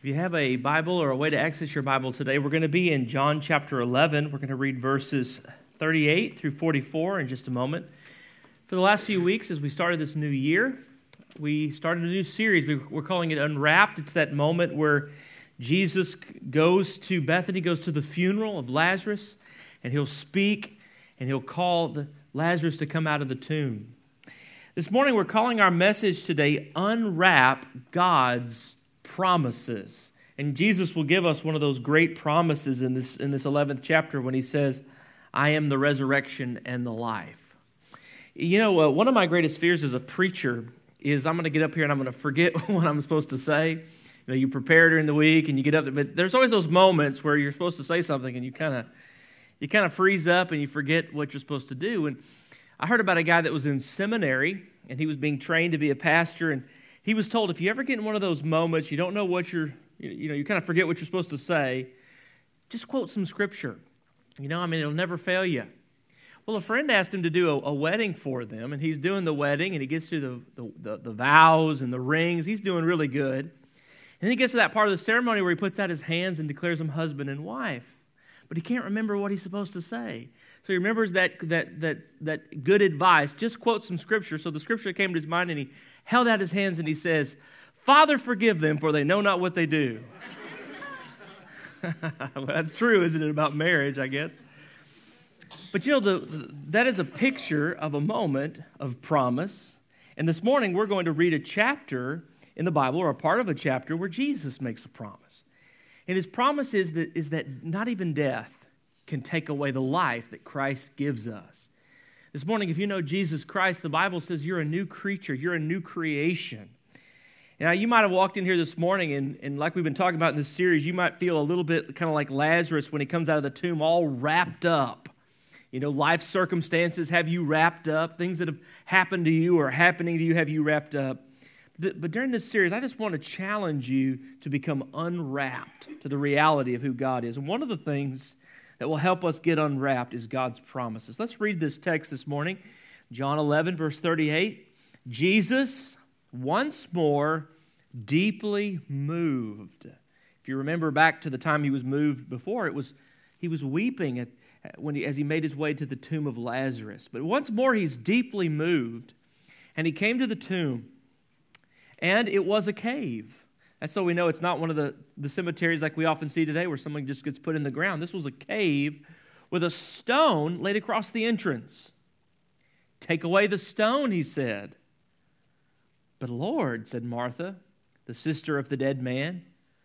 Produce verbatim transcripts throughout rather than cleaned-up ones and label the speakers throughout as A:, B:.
A: If you have a Bible or a way to access your Bible today, we're going to be in John chapter eleven. We're going to read verses thirty-eight through forty-four in just a moment. For the last few weeks, as we started this new year, we started a new series. We're calling it Unwrapped. It's that moment where Jesus goes to Bethany, goes to the funeral of Lazarus, and he'll speak, and he'll call the Lazarus to come out of the tomb. This morning, we're calling our message today, Unwrap God's Promises. And Jesus will give us one of those great promises in this in this eleventh chapter when he says, I am the resurrection and the life. You know, uh, one of my greatest fears as a preacher is I'm going to get up here and I'm going to forget what I'm supposed to say. You know, you prepare during the week and you get up there, but there's always those moments where you're supposed to say something and you kind of you kind of freeze up and you forget what you're supposed to do. And I heard about a guy that was in seminary and he was being trained to be a pastor, and he was told, if you ever get in one of those moments, you don't know what you're, you know, you kind of forget what you're supposed to say, just quote some scripture. You know, I mean, it'll never fail you. Well, a friend asked him to do a, a wedding for them, and he's doing the wedding, and he gets to the, the, the, the vows and the rings. He's doing really good. And then he gets to that part of the ceremony where he puts out his hands and declares them husband and wife. But he can't remember what he's supposed to say. So he remembers that that that that good advice. Just quote some scripture. So the scripture came to his mind, and he held out his hands and he says, Father, forgive them, for they know not what they do. Well, that's true, isn't it, about marriage, I guess? But you know, the, the, that is a picture of a moment of promise. And this morning, we're going to read a chapter in the Bible, or a part of a chapter, where Jesus makes a promise. And his promise is that, is that not even death can take away the life that Christ gives us. This morning, if you know Jesus Christ, the Bible says you're a new creature, you're a new creation. Now, you might have walked in here this morning, and, and like we've been talking about in this series, you might feel a little bit kind of like Lazarus when he comes out of the tomb, all wrapped up. You know, life circumstances have you wrapped up. Things that have happened to you or are happening to you have you wrapped up. But during this series, I just want to challenge you to become unwrapped to the reality of who God is. And one of the things that will help us get unwrapped is God's promises. Let's read this text this morning. John eleven, verse thirty-eight. Jesus, once more, deeply moved. If you remember back to the time he was moved before, it was he was weeping at, when he, as he made his way to the tomb of Lazarus. But once more, he's deeply moved. And he came to the tomb. And it was a cave. That's so we know it's not one of the, the cemeteries like we often see today where someone just gets put in the ground. This was a cave with a stone laid across the entrance. Take away the stone, he said. But Lord, said Martha, the sister of the dead man,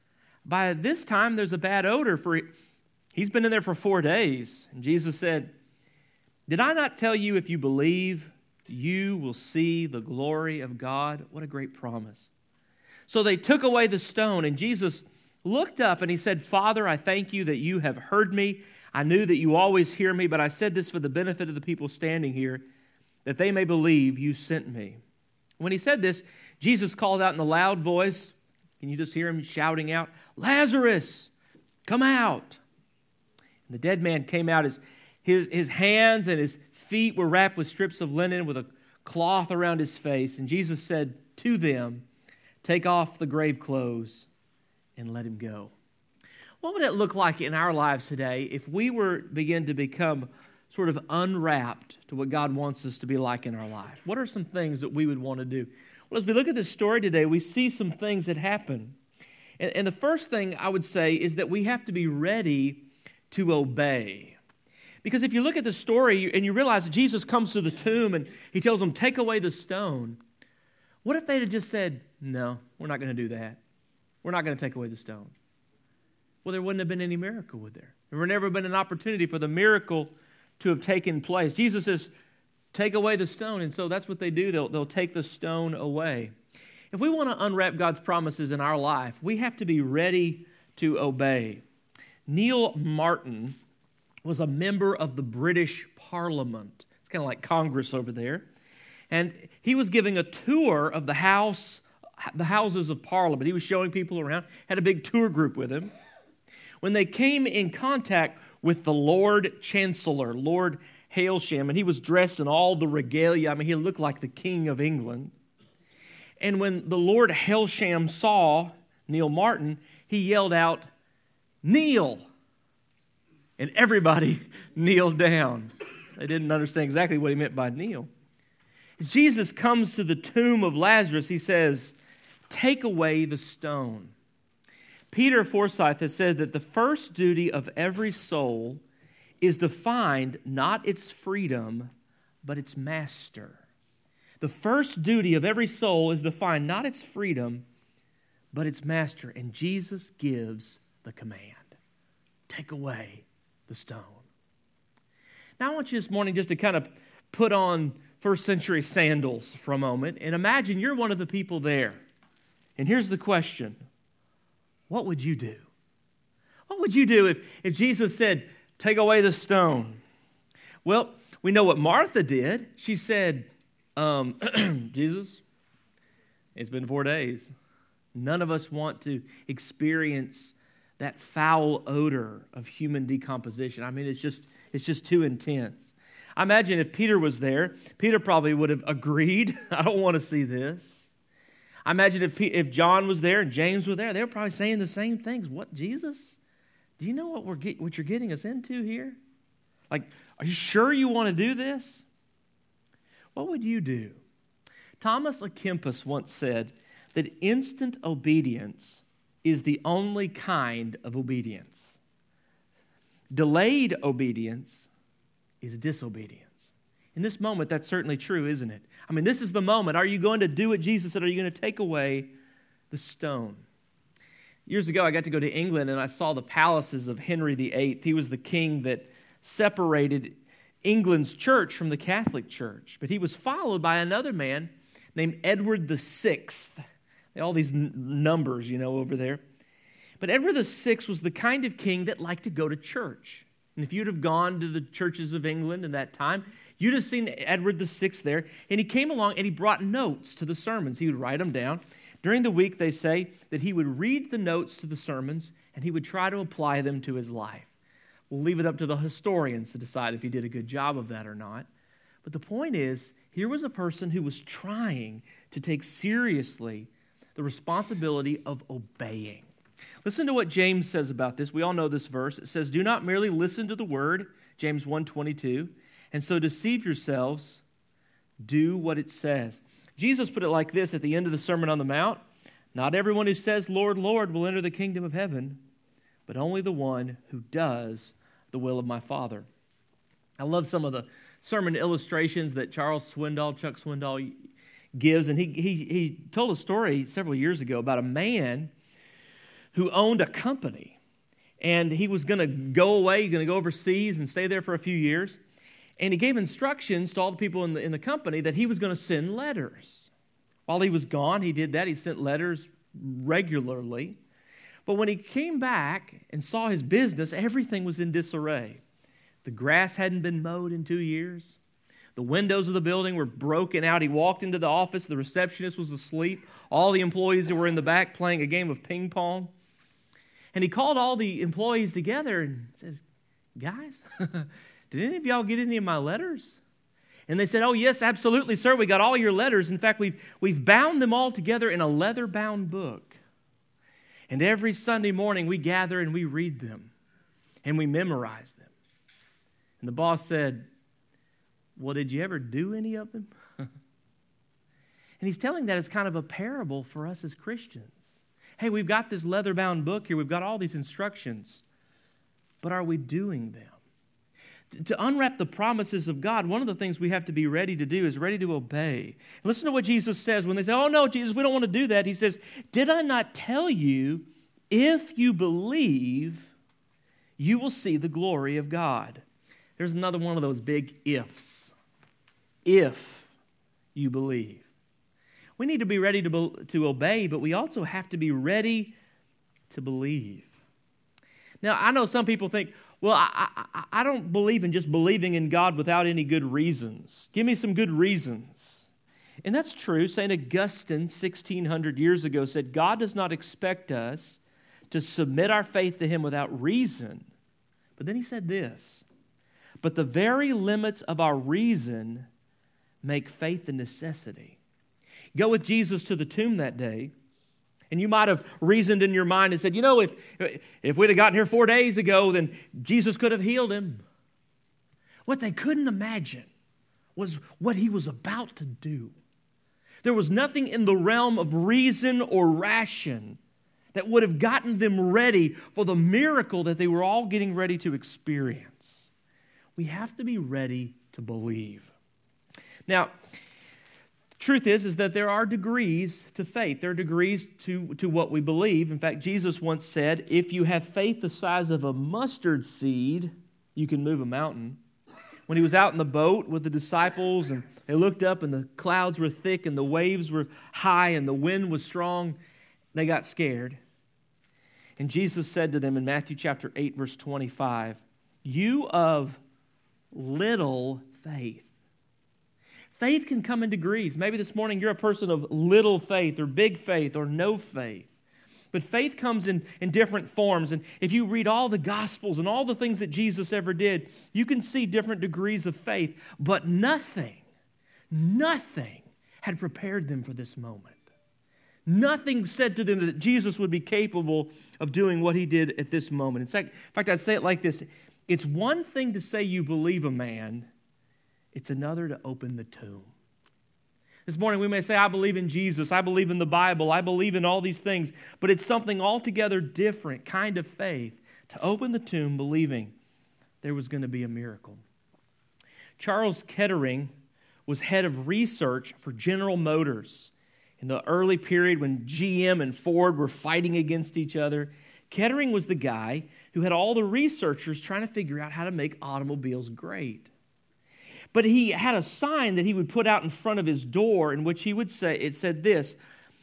A: by this time there's a bad odor, for he, he's been in there for four days. And Jesus said, did I not tell you if you believe, you will see the glory of God? What a great promise. So they took away the stone, and Jesus looked up and he said, Father, I thank you that you have heard me. I knew that you always hear me, but I said this for the benefit of the people standing here, that they may believe you sent me. When he said this, Jesus called out in a loud voice. Can you just hear him shouting out, Lazarus, come out. And the dead man came out. His, his, his hands and his feet were wrapped with strips of linen with a cloth around his face. And Jesus said to them, take off the grave clothes and let him go. What would it look like in our lives today if we were begin to become sort of unwrapped to what God wants us to be like in our life? What are some things that we would want to do? Well, as we look at this story today, we see some things that happen. And, and the first thing I would say is that we have to be ready to obey. Because if you look at the story and you realize that Jesus comes to the tomb and he tells them, take away the stone. What if they had just said, no, we're not going to do that. We're not going to take away the stone. Well, there wouldn't have been any miracle, would there? There would never have been an opportunity for the miracle to have taken place. Jesus says, take away the stone. And so that's what they do. They'll, they'll take the stone away. If we want to unwrap God's promises in our life, we have to be ready to obey. Neil Martin was a member of the British Parliament. It's kind of like Congress over there. And he was giving a tour of the house, the houses of Parliament. He was showing people around, had a big tour group with him. When they came in contact with the Lord Chancellor, Lord Hailsham, and he was dressed in all the regalia. I mean, he looked like the King of England. And when the Lord Hailsham saw Neil Martin, he yelled out, "Kneel!" And everybody kneeled down. They didn't understand exactly what he meant by kneel. As Jesus comes to the tomb of Lazarus, he says, "Take away the stone." Peter Forsyth has said that the first duty of every soul is to find not its freedom, but its master. The first duty of every soul is to find not its freedom, but its master. And Jesus gives the command. Take away the stone. Now I want you this morning just to kind of put on first century sandals for a moment and imagine you're one of the people there. And here's the question. What would you do? What would you do if, if Jesus said, "Take away the stone"? Well, we know what Martha did. She said, um, "Jesus, it's been four days. None of us want to experience that foul odor of human decomposition. I mean, it's just it's just too intense." I imagine if Peter was there, Peter probably would have agreed. "I don't want to see this." I imagine if if John was there and James was there, they were probably saying the same things. "What, Jesus? Do you know what we're get, what you're getting us into here? Like, are you sure you want to do this?" What would you do? Thomas à Kempis once said that instant obedience is the only kind of obedience. Delayed obedience is disobedience. In this moment, that's certainly true, isn't it? I mean, this is the moment. Are you going to do what Jesus said? Are you going to take away the stone? Years ago, I got to go to England, and I saw the palaces of Henry the Eighth. He was the king that separated England's church from the Catholic Church. But he was followed by another man named Edward the Sixth. All these n- numbers, you know, over there. But Edward the Sixth was the kind of king that liked to go to church. And if you'd have gone to the churches of England in that time, you'd have seen Edward the Sixth there. And he came along and he brought notes to the sermons. He would write them down. During the week, they say that he would read the notes to the sermons and he would try to apply them to his life. We'll leave it up to the historians to decide if he did a good job of that or not. But the point is, here was a person who was trying to take seriously the responsibility of obeying. Listen to what James says about this. We all know this verse. It says, "Do not merely listen to the word," James one twenty-two, "and so deceive yourselves. Do what it says." Jesus put it like this at the end of the Sermon on the Mount. "Not everyone who says, 'Lord, Lord,' will enter the kingdom of heaven, but only the one who does the will of my Father." I love some of the sermon illustrations that Charles Swindoll, Chuck Swindoll, gives. And he, he, he told a story several years ago about a man who owned a company. And he was going to go away, going to go overseas and stay there for a few years. And he gave instructions to all the people in the, in the company that he was going to send letters. While he was gone, he did that. He sent letters regularly. But when he came back and saw his business, everything was in disarray. The grass hadn't been mowed in two years. The windows of the building were broken out. He walked into the office. The receptionist was asleep. All the employees were in the back playing a game of ping pong. And he called all the employees together and says, "Guys, did any of y'all get any of my letters?" And they said, "Oh, yes, absolutely, sir. We got all your letters. In fact, we've, we've bound them all together in a leather-bound book. And every Sunday morning we gather and we read them and we memorize them." And the boss said, "Well, did you ever do any of them?" And he's telling that as kind of a parable for us as Christians. Hey, we've got this leather-bound book here. We've got all these instructions. But are we doing them? To unwrap the promises of God, one of the things we have to be ready to do is ready to obey. Listen to what Jesus says when they say, "Oh, no, Jesus, we don't want to do that." He says, "Did I not tell you, if you believe, you will see the glory of God?" There's another one of those big ifs. If you believe. We need to be ready to, be, to obey, but we also have to be ready to believe. Now, I know some people think, well, I, I, I don't believe in just believing in God without any good reasons. Give me some good reasons. And that's true. Saint Augustine, sixteen hundred years ago, said, "God does not expect us to submit our faith to Him without reason." But then he said this, "But the very limits of our reason make faith a necessity." Go with Jesus to the tomb that day, And you might have reasoned in your mind and said, you know, if, if we'd have gotten here four days ago, then Jesus could have healed him. What they couldn't imagine was what he was about to do. There was nothing in the realm of reason or ration that would have gotten them ready for the miracle that they were all getting ready to experience. We have to be ready to believe. Now, truth is, is that there are degrees to faith. There are degrees to, to what we believe. In fact, Jesus once said, if you have faith the size of a mustard seed, you can move a mountain. When he was out in the boat with the disciples, and they looked up and the clouds were thick and the waves were high and the wind was strong, they got scared. And Jesus said to them in Matthew chapter eight, verse twenty-five, you of little faith. Faith can come in degrees. Maybe this morning you're a person of little faith or big faith or no faith. But faith comes in, in different forms. And if you read all the Gospels and all the things that Jesus ever did, you can see different degrees of faith. But nothing, nothing had prepared them for this moment. Nothing said to them that Jesus would be capable of doing what he did at this moment. In fact, in fact, I'd say it like this. It's one thing to say you believe a man. It's another to open the tomb. This morning we may say, I believe in Jesus, I believe in the Bible, I believe in all these things, but it's something altogether different kind of faith to open the tomb believing there was going to be a miracle. Charles Kettering was head of research for General Motors. In the early period when G M and Ford were fighting against each other, Kettering was the guy who had all the researchers trying to figure out how to make automobiles great. But he had a sign that he would put out in front of his door in which he would say, it said this,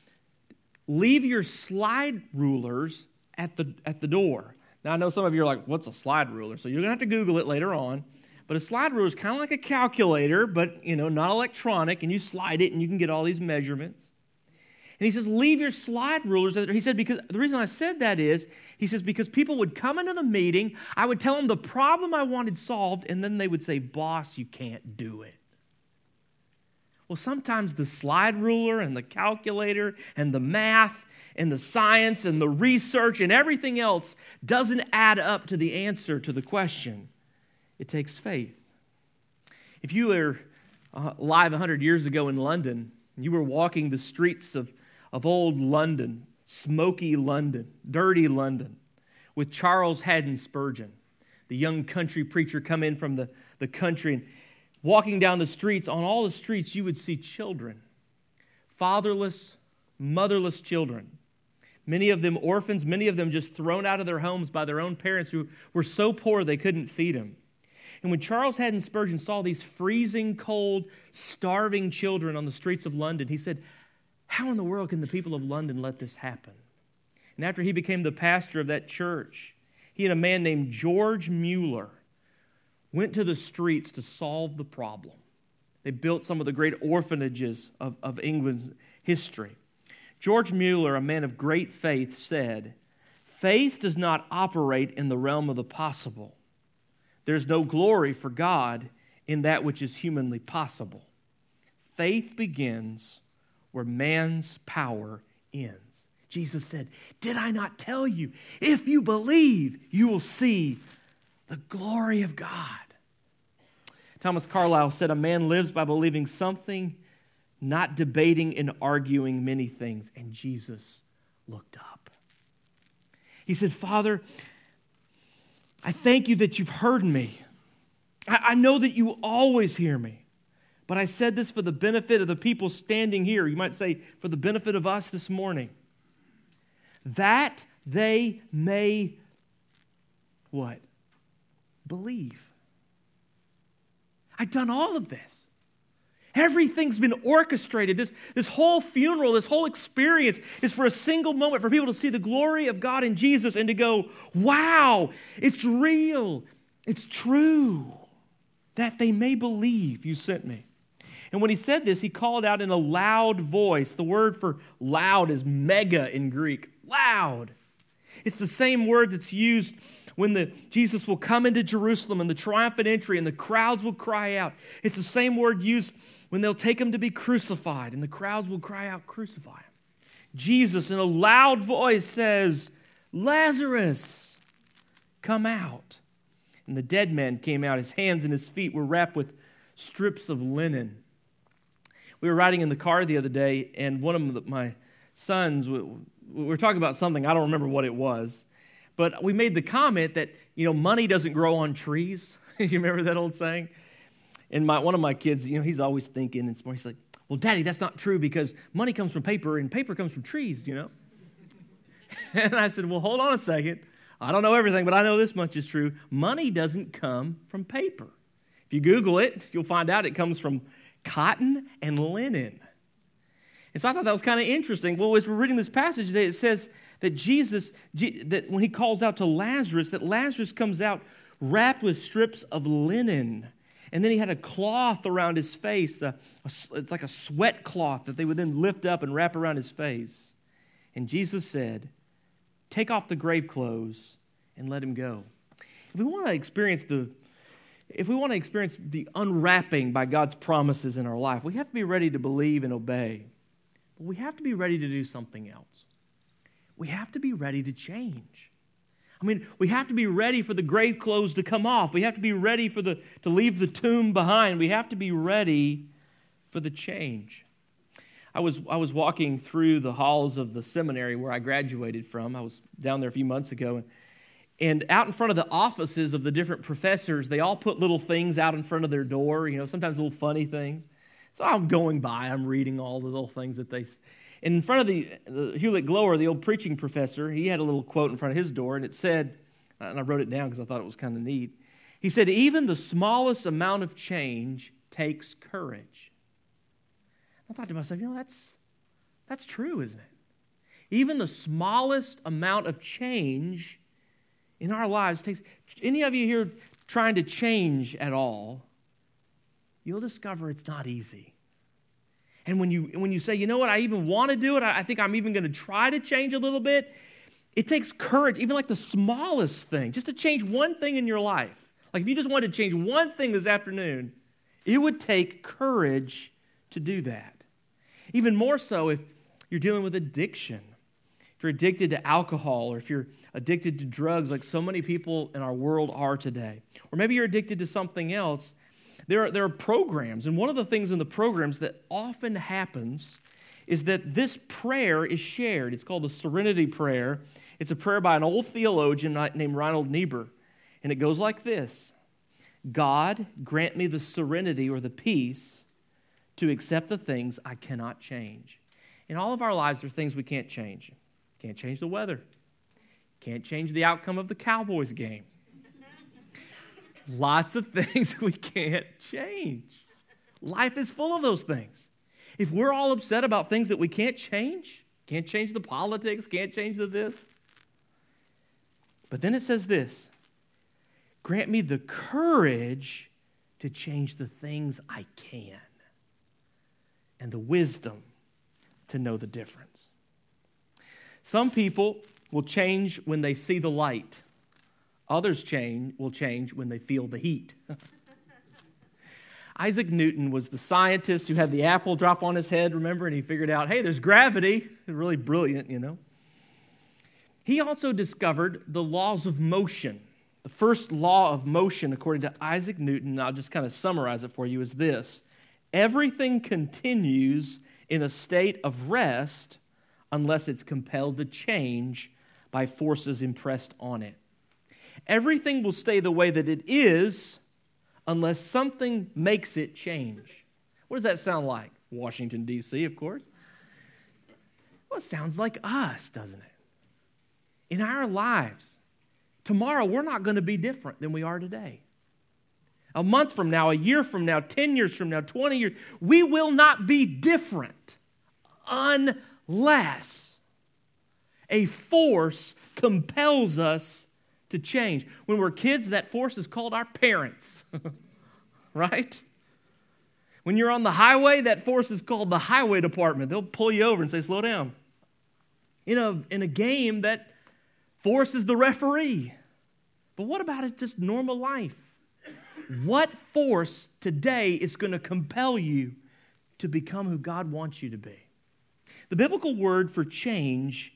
A: leave your slide rulers at the, at the door. Now I know some of you are like, what's a slide ruler? So you're going to have to Google it later on. But a slide ruler is kind of like a calculator, but you know, not electronic, and you slide it and you can get all these measurements. And he says, leave your slide rulers. He said, because the reason I said that is, he says, because people would come into the meeting, I would tell them the problem I wanted solved, and then they would say, boss, you can't do it. Well, sometimes the slide ruler and the calculator and the math and the science and the research and everything else doesn't add up to the answer to the question. It takes faith. If you were uh, alive one hundred years ago in London, and you were walking the streets of of old London, smoky London, dirty London, with Charles Haddon Spurgeon, the young country preacher come in from the, the country, and walking down the streets, on all the streets you would see children, fatherless, motherless children, many of them orphans, many of them just thrown out of their homes by their own parents who were so poor they couldn't feed them. And when Charles Haddon Spurgeon saw these freezing cold, starving children on the streets of London, he said, how in the world can the people of London let this happen? And after he became the pastor of that church, he and a man named George Mueller went to the streets to solve the problem. They built some of the great orphanages of, of England's history. George Mueller, a man of great faith, said, faith does not operate in the realm of the possible. There's no glory for God in that which is humanly possible. Faith begins where man's power ends. Jesus said, did I not tell you, if you believe, you will see the glory of God. Thomas Carlyle said, a man lives by believing something, not debating and arguing many things. And Jesus looked up. He said, Father, I thank you that you've heard me. I, I know that you always hear me. But I said this for the benefit of the people standing here. You might say, for the benefit of us this morning. That they may, what? Believe. I've done all of this. Everything's been orchestrated. This, this whole funeral, this whole experience is for a single moment for people to see the glory of God in Jesus and to go, wow, it's real. It's true. That they may believe you sent me. And when he said this, he called out in a loud voice. The word for loud is mega in Greek. Loud. It's the same word that's used when the Jesus will come into Jerusalem and the triumphant entry and the crowds will cry out. It's the same word used when they'll take him to be crucified and the crowds will cry out, crucify him. Jesus, in a loud voice, says, "Lazarus, come out." And the dead man came out. His hands and his feet were wrapped with strips of linen. We were riding in the car the other day, and one of my sons, we were talking about something, I don't remember what it was, but we made the comment that, you know, money doesn't grow on trees. You remember that old saying? And my one of my kids, you know, he's always thinking and smart. He's like, "Well, Daddy, that's not true because money comes from paper and paper comes from trees, you know?" And I said, "Well, hold on a second. I don't know everything, but I know this much is true. Money doesn't come from paper. If you Google it, you'll find out it comes from cotton and linen." And so I thought that was kind of interesting. Well, as we're reading this passage, it says that Jesus, that when he calls out to Lazarus, that Lazarus comes out wrapped with strips of linen. And then he had a cloth around his face. A, a, it's like a sweat cloth that they would then lift up and wrap around his face. And Jesus said, "Take off the grave clothes and let him go." If we want to experience the, if we want to experience the unwrapping by God's promises in our life, we have to be ready to believe and obey. But we have to be ready to do something else. We have to be ready to change. I mean, we have to be ready for the grave clothes to come off. We have to be ready for the to leave the tomb behind. We have to be ready for the change. I was I was walking through the halls of the seminary where I graduated from. I was down there a few months ago, and, and out in front of the offices of the different professors, they all put little things out in front of their door. You know, sometimes little funny things. So I'm going by, I'm reading all the little things that they. And in front of the, the Hewlett Glower, the old preaching professor, he had a little quote in front of his door, and it said, and I wrote it down because I thought it was kind of neat. He said, "Even the smallest amount of change takes courage." I thought to myself, you know, that's that's true, isn't it? Even the smallest amount of change in our lives takes. Any of you here trying to change at all, you'll discover it's not easy. And when you when you say, you know what, I even want to do it, I, I think I'm even going to try to change a little bit, it takes courage, even like the smallest thing, just to change one thing in your life. Like if you just wanted to change one thing this afternoon, it would take courage to do that. Even more so if you're dealing with addiction. If you're addicted to alcohol, or if you're addicted to drugs like so many people in our world are today. Or maybe you're addicted to something else. There are, there are programs, and one of the things in the programs that often happens is that this prayer is shared. It's called the Serenity Prayer. It's a prayer by an old theologian named Reinhold Niebuhr, and it goes like this: "God, grant me the serenity or the peace to accept the things I cannot change." In all of our lives, there are things we can't change. Can't change the weather. Can't change the outcome of the Cowboys game. Lots of things we can't change. Life is full of those things. If we're all upset about things that we can't change, can't change the politics, can't change the this. But then it says this: "Grant me the courage to change the things I can, and the wisdom to know the difference." Some people will change when they see the light. Others change will change when they feel the heat. Isaac Newton was the scientist who had the apple drop on his head, remember? And he figured out, hey, there's gravity. Really brilliant, you know. He also discovered the laws of motion. The first law of motion, according to Isaac Newton, and I'll just kind of summarize it for you, is this: everything continues in a state of rest unless it's compelled to change by forces impressed on it. Everything will stay the way that it is unless something makes it change. What does that sound like? Washington, D C, of course. Well, it sounds like us, doesn't it? In our lives, tomorrow we're not going to be different than we are today. A month from now, a year from now, ten years from now, twenty years, we will not be different unless a force compels us to change. When we're kids, that force is called our parents, right? When you're on the highway, that force is called the highway department. They'll pull you over and say, slow down. In a, in a game, that force is the referee. But what about it just normal life? What force today is going to compel you to become who God wants you to be? The biblical word for change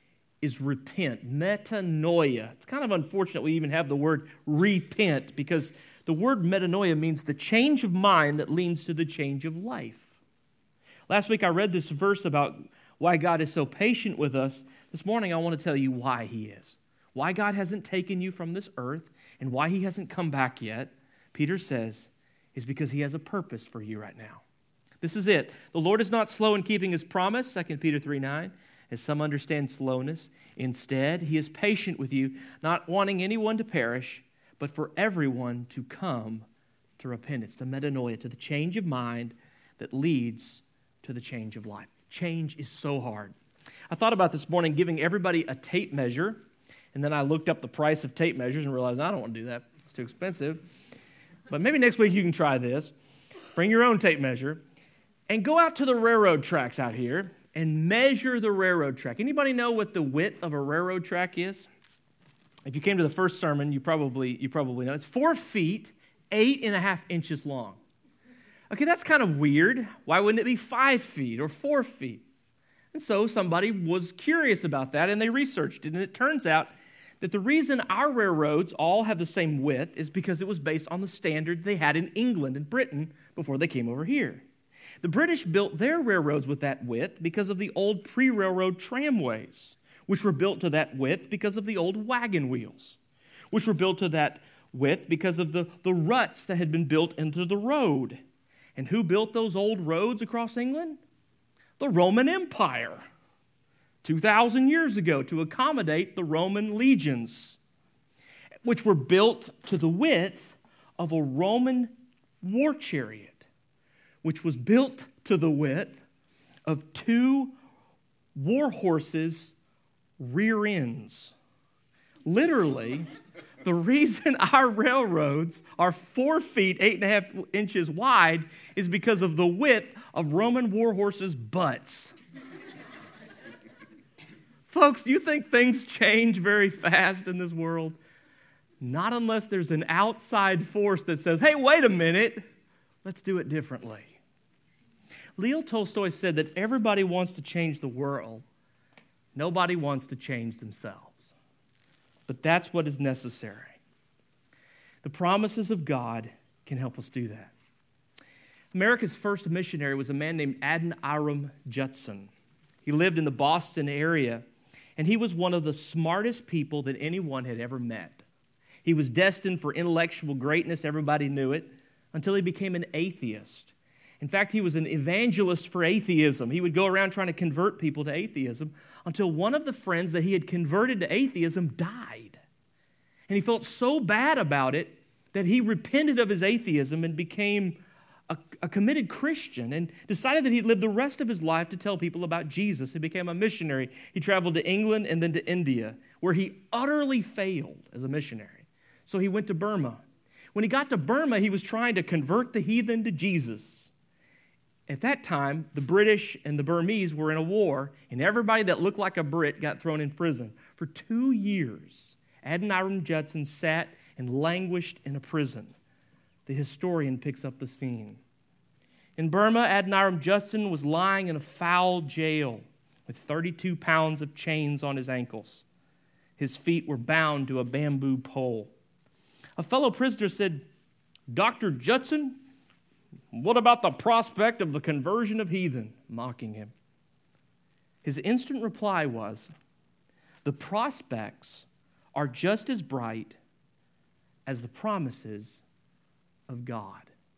A: is repent, metanoia. It's kind of unfortunate we even have the word repent, because the word metanoia means the change of mind that leads to the change of life. Last week I read this verse about why God is so patient with us. This morning I want to tell you why He is. Why God hasn't taken you from this earth and why He hasn't come back yet, Peter says, is because He has a purpose for you right now. This is it. The Lord is not slow in keeping His promise, Second Peter three nine, as some understand slowness. Instead, He is patient with you, not wanting anyone to perish, but for everyone to come to repentance, to metanoia, to the change of mind that leads to the change of life. Change is so hard. I thought about this morning giving everybody a tape measure, and then I looked up the price of tape measures and realized I don't want to do that. It's too expensive. But maybe next week you can try this. Bring your own tape measure and go out to the railroad tracks out here and measure the railroad track. Anybody know what the width of a railroad track is? If you came to the first sermon, you probably you probably know. It's four feet, eight and a half inches long. Okay, that's kind of weird. Why wouldn't it be five feet or four feet? And so somebody was curious about that, and they researched it. And it turns out that the reason our railroads all have the same width is because it was based on the standard they had in England and Britain before they came over here. The British built their railroads with that width because of the old pre-railroad tramways, which were built to that width because of the old wagon wheels, which were built to that width because of the, the ruts that had been built into the road. And who built those old roads across England? The Roman Empire, two thousand years ago, to accommodate the Roman legions, which were built to the width of a Roman war chariot, which was built to the width of two war horses' rear ends. Literally, the reason our railroads are four feet, eight and a half inches wide is because of the width of Roman war horses' butts. Folks, do you think things change very fast in this world? Not unless there's an outside force that says, hey, wait a minute, let's do it differently. Leo Tolstoy said that everybody wants to change the world. Nobody wants to change themselves. But that's what is necessary. The promises of God can help us do that. America's first missionary was a man named Adoniram Judson. He lived in the Boston area, and he was one of the smartest people that anyone had ever met. He was destined for intellectual greatness, everybody knew it, until he became an atheist. In fact, he was an evangelist for atheism. He would go around trying to convert people to atheism until one of the friends that he had converted to atheism died. And he felt so bad about it that he repented of his atheism and became a, a committed Christian and decided that he'd live the rest of his life to tell people about Jesus. He became a missionary. He traveled to England and then to India, where he utterly failed as a missionary. So he went to Burma. When he got to Burma, he was trying to convert the heathen to Jesus. At that time, the British and the Burmese were in a war, and everybody that looked like a Brit got thrown in prison. For two years, Adoniram Judson sat and languished in a prison. The historian picks up the scene. In Burma, Adoniram Judson was lying in a foul jail with thirty-two pounds of chains on his ankles. His feet were bound to a bamboo pole. A fellow prisoner said, "Doctor Judson, what about the prospect of the conversion of heathen?" Mocking him. His instant reply was, "The prospects are just as bright as the promises of God."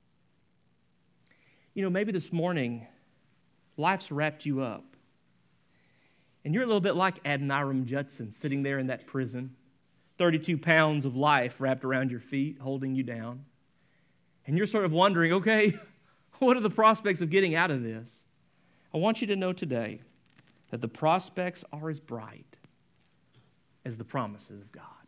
A: You know, maybe this morning, life's wrapped you up. And you're a little bit like Adoniram Judson, sitting there in that prison, thirty-two pounds of life wrapped around your feet, holding you down. And you're sort of wondering, okay, what are the prospects of getting out of this? I want you to know today that the prospects are as bright as the promises of God.